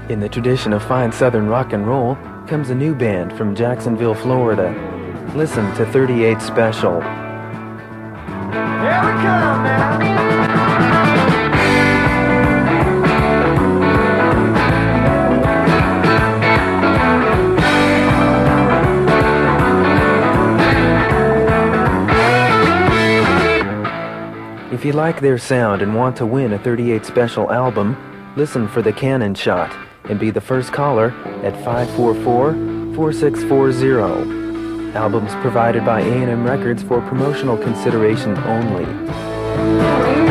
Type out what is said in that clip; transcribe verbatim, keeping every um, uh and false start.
In the tradition of fine southern rock and roll comes a new band from Jacksonville, Florida. Listen to thirty-eight Special. Here we come now. If you like their sound and want to win a thirty-eight Special album, listen for the Cannon Shot and be the first caller at five four four, four six four zero. Albums provided by A and M Records for promotional consideration only.